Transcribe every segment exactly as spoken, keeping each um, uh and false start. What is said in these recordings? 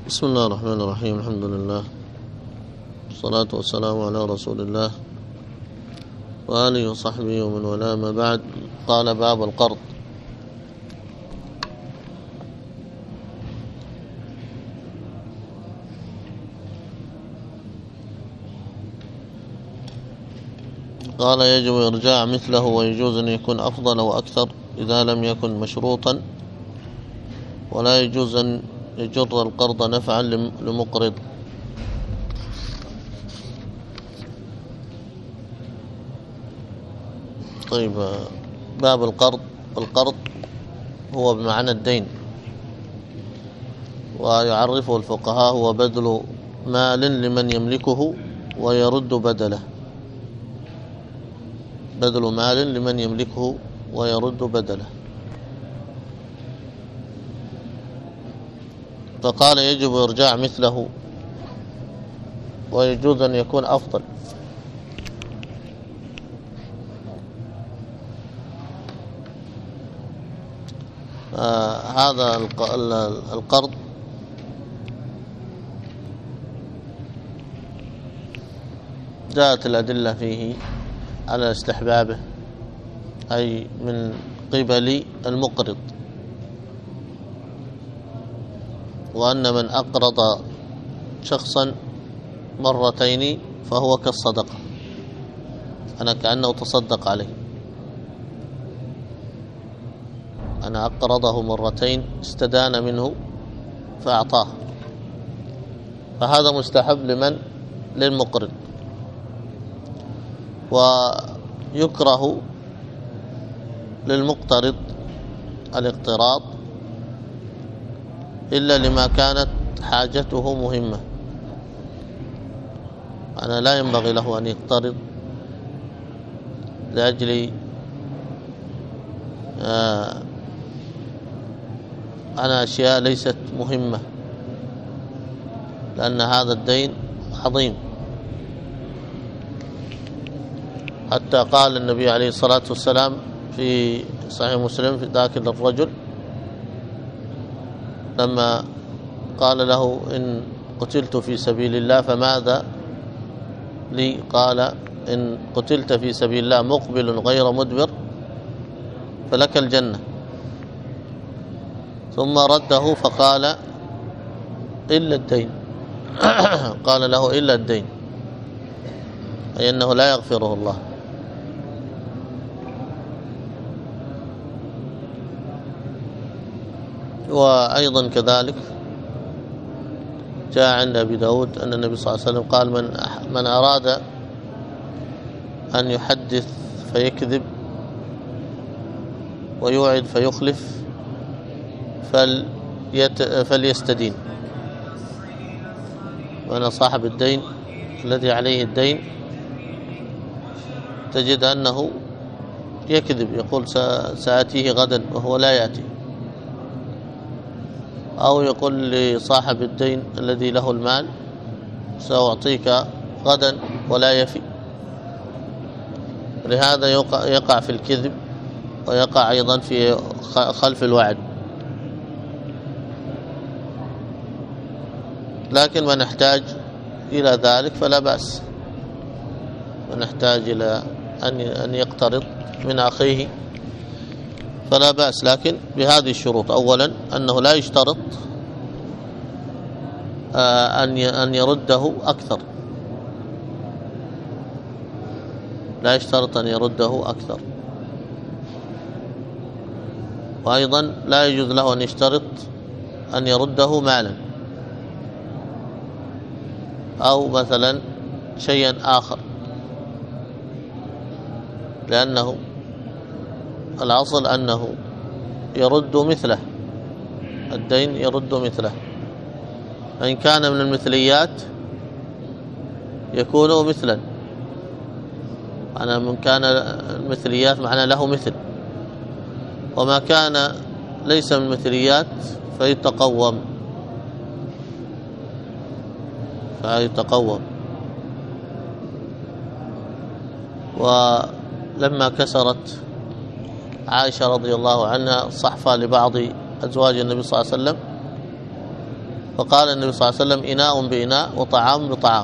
بسم الله الرحمن الرحيم. الحمد لله والصلاة والسلام على رسول الله وآله وصحبه ومن والاه، ما بعد. قال: باب القرض. قال: يجب إرجاع مثله، ويجوز أن يكون أفضل أو أكثر إذا لم يكن مشروطا، ولا يجوز أن يجر القرض نفعا لمقرض. طيب، باب القرض. القرض هو بمعنى الدين، ويعرفه الفقهاء هو بذل مال لمن يملكه ويرد بدله. بذل مال لمن يملكه ويرد بدله. فقال: يجب إرجاع مثله، ويجوز أن يكون أفضل. آه هذا القرض جاءت الأدلة فيه على استحبابه، أي من قبل المقرض، وأن من أقرض شخصا مرتين فهو كالصدقة، أنا كأنه تصدق عليه. أنا أقرضه مرتين، استدان منه فأعطاه، فهذا مستحب لمن؟ للمقرض. ويكره للمقترض الاقتراض إلا لما كانت حاجته مهمة. أنا لا ينبغي له أن يقترض لأجل آه أنا أشياء ليست مهمة، لأن هذا الدين عظيم. حتى قال النبي عليه الصلاة والسلام في صحيح مسلم في ذاك الرجل لما قال له: إن قتلت في سبيل الله فماذا لي؟ قال: إن قتلت في سبيل الله مقبل غير مدبر فلك الجنة. ثم رده فقال: إلا الدين. قال له: إلا الدين، أي أنه لا يغفره الله. وأيضا كذلك جاء عند أبي داود أن النبي صلى الله عليه وسلم قال: من من أراد أن يحدث فيكذب ويوعد فيخلف فليستدين. وأنا صاحب الدين الذي عليه الدين تجد أنه يكذب، يقول سآتيه غدا وهو لا يأتي، أو يقول لصاحب الدين الذي له المال: سأعطيك غدا ولا يفي. لهذا يقع في الكذب، ويقع أيضا في خلف الوعد. لكن من نحتاج إلى ذلك فلا بأس، ونحتاج إلى أن يقترض من أخيه فلا بأس، لكن بهذه الشروط: أولا أنه لا يشترط أن يرده أكثر، لا يشترط أن يرده أكثر. وأيضا لا يجوز له أن يشترط أن يرده مالا أو مثلا شيئا آخر، لأنه الأصل أنه يرد مثله، الدين يرد مثله. فإن كان من المثليات يكون مثلا، أنا من كان المثليات معنى له مثل، وما كان ليس من المثليات فيتقوم فيتقوم. ولما كسرت عائشة رضي الله عنها صحفة لبعض أزواج النبي صلى الله عليه وسلم، فقال النبي صلى الله عليه وسلم إناء بإناء وطعام بطعام،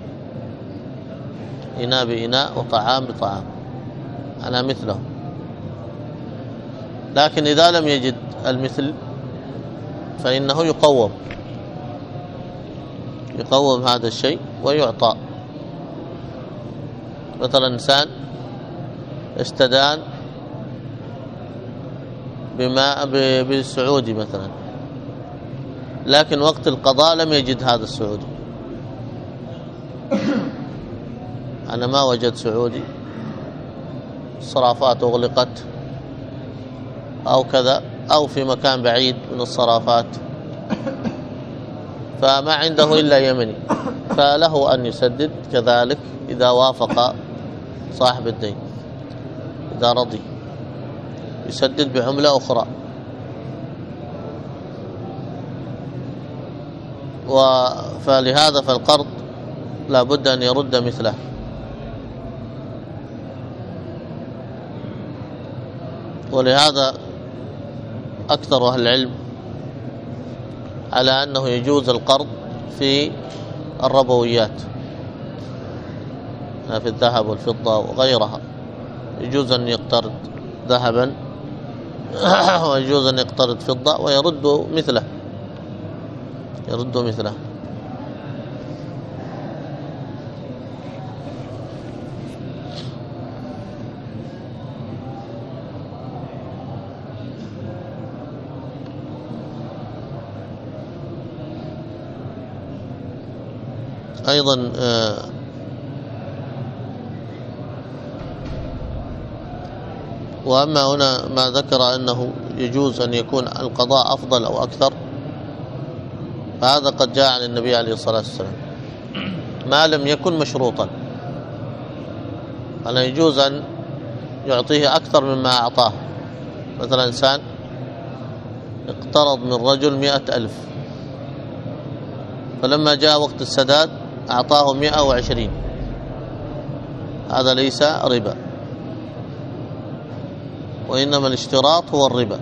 إناء بإناء وطعام بطعام، أنا مثله. لكن إذا لم يجد المثل فإنه يقوم يقوم هذا الشيء ويعطى. مثلا إنسان استدان بماء بالسعودي مثلا، لكن وقت القضاء لم يجد هذا السعودي، أنا ما وجد سعودي، الصرافات أغلقت أو كذا، أو في مكان بعيد من الصرافات، فما عنده إلا يمني، فله أن يسدد كذلك إذا وافق صاحب الدين، إذا رضي يسدد بعملة أخرى. فلهذا فالقرض لا بد أن يرد مثله. ولهذا أكثر أهل العلم على أنه يجوز القرض في الربويات، في الذهب والفضة وغيرها، يجوز أن يقترض ذهبا ويجوز أن يقترض فضة ويرد مثله يرد مثله. أيضا وأما هنا ما ذكر أنه يجوز أن يكون القضاء أفضل أو أكثر، فهذا قد جاء عن النبي عليه الصلاة والسلام ما لم يكن مشروطا، أنه يجوز أن يعطيه أكثر مما أعطاه. مثلا إنسان اقترض من رجل مئة ألف، فلما جاء وقت السداد أعطاه مئة وعشرين، هذا ليس ربا، وإنما الاشتراط هو الربا.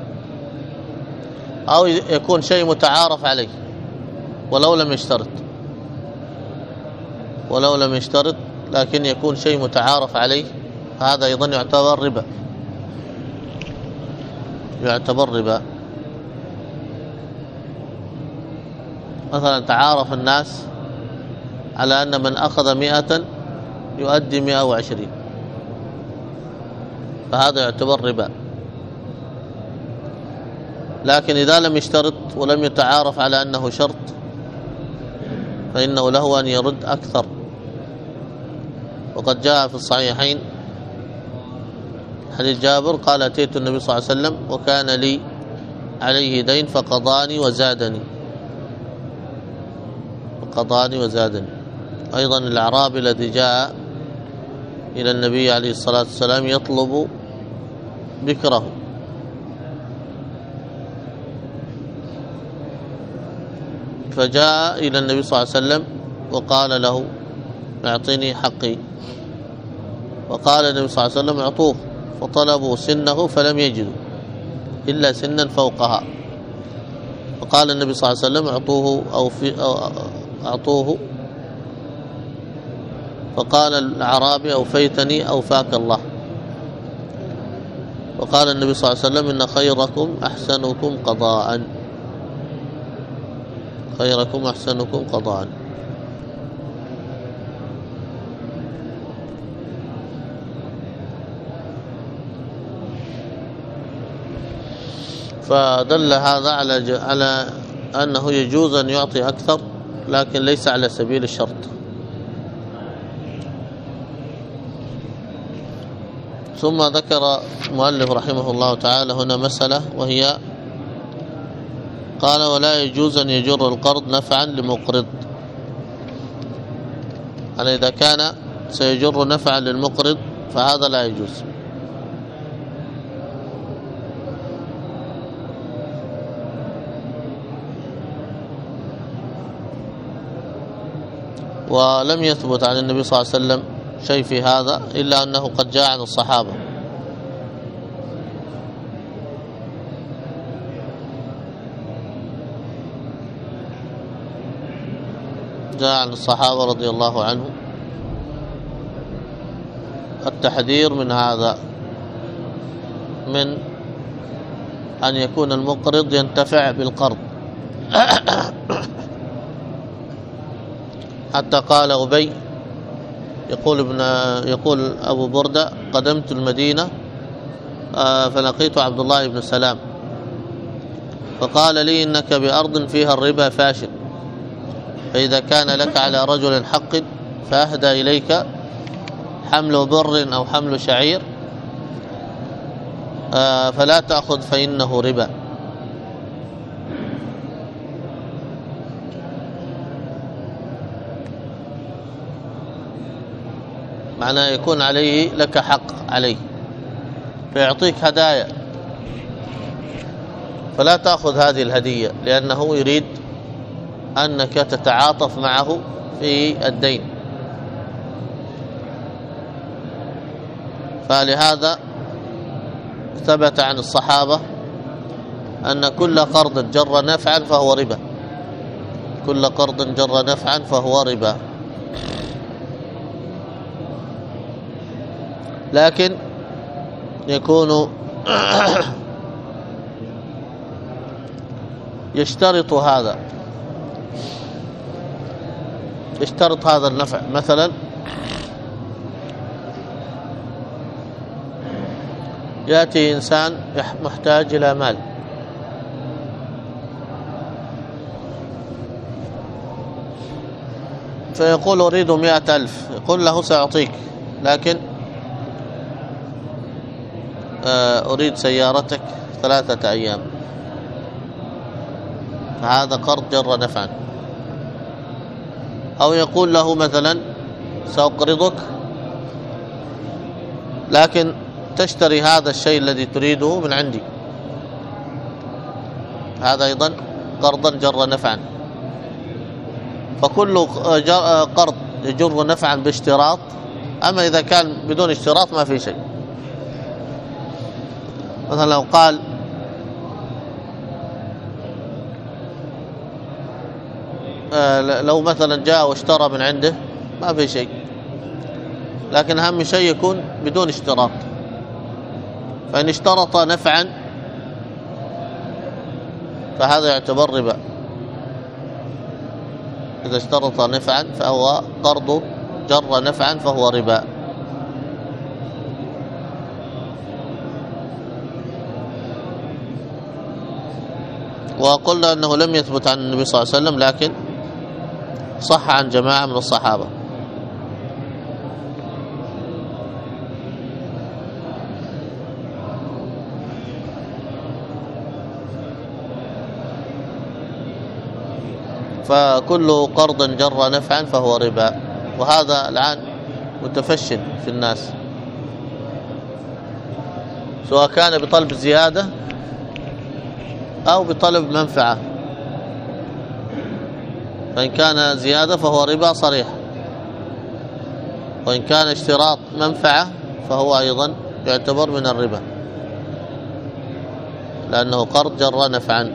أو يكون شيء متعارف عليه ولو لم يشترط ولو لم يشترط لكن يكون شيء متعارف عليه، هذا أيضا يعتبر ربا يعتبر ربا. مثلا تعارف الناس على أن من أخذ مئة يؤدي مئة وعشرين، فهذا يعتبر ربا. لكن إذا لم يشترط ولم يتعارف على أنه شرط فإنه له أن يرد أكثر. وقد جاء في الصحيحين حديث جابر قال أتيت النبي صلى الله عليه وسلم وكان لي عليه دين فقضاني وزادني فقضاني وزادني. أيضا الأعرابي الذي جاء إلى النبي عليه الصلاة والسلام يطلب بكره، فجاء إلى النبي صلى الله عليه وسلم وقال له اعطني حقي، وقال النبي صلى الله عليه وسلم اعطوه، فطلبوا سنه فلم يجدوا إلا سنا فوقها، فقال النبي صلى الله عليه وسلم اعطوه أو في أو اعطوه، فقال الأعرابي أوفيتني أوفاك الله. وقال النبي صلى الله عليه وسلم إن خيركم أحسنكم قضاء خيركم أحسنكم قضاء. فدل هذا على على أنه يجوز أن يعطي أكثر، لكن ليس على سبيل الشرط. ثم ذكر المؤلف رحمه الله تعالى هنا مسألة، وهي قال ولا يجوز أن يجر القرض نفعا لمقرض. يعني إذا كان سيجر نفعا للمقرض فهذا لا يجوز. ولم يثبت عن النبي صلى الله عليه وسلم شيء في هذا إلا أنه قد جاء عن الصحابة. جاء عن الصحابة رضي الله عنهم التحذير من هذا، من أن يكون المقرض ينتفع بالقرض. حتى قال أبي يقول ابن يقول أبو بردة: قدمت المدينة فلقيت عبد الله بن سلام فقال لي: إنك بأرض فيها الربا فاشل، فإذا كان لك على رجل حق فأهدى إليك حمل بر أو حمل شعير فلا تأخذ فإنه ربا. معناه يكون عليه لك حق عليه فيعطيك هدايا، فلا تأخذ هذه الهدية لأنه يريد أنك تتعاطف معه في الدين. فلهذا ثبت عن الصحابة أن كل قرض جر نفعا فهو ربا، كل قرض جر نفعا فهو ربا. لكن يكون يشترط هذا يشترط هذا النفع. مثلا يأتي إنسان محتاج إلى مال فيقول: أريد مئة ألف. يقول له: سأعطيك، لكن أريد سيارتك ثلاثة أيام. فهذا قرض جر نفعا. أو يقول له مثلا: سأقرضك لكن تشتري هذا الشيء الذي تريده من عندي. هذا أيضا قرضا جر نفعا. فكل قرض يجر نفعا باشتراط، أما إذا كان بدون اشتراط ما في شيء. مثلا لو قال: لو مثلا جاء واشترى من عنده ما في شيء، لكن أهم شيء يكون بدون اشتراط. فإن اشترط نفعا فهذا يعتبر ربا. إذا اشترط نفعا فهو قرض جر نفعا فهو ربا. وقلنا أنه لم يثبت عن النبي صلى الله عليه وسلم، لكن صح عن جماعة من الصحابة. فكل قرض جر نفعا فهو ربا، وهذا الآن متفش في الناس، سواء كان بطلب زيادة أو بطلب منفعة. فإن كان زيادة فهو ربا صريح، وإن كان اشتراط منفعة فهو أيضا يعتبر من الربا، لأنه قرض جر نفعا.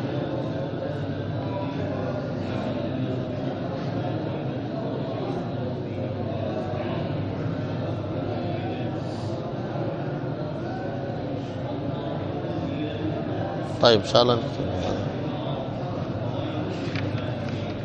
طيب إن شاء الله نكتب.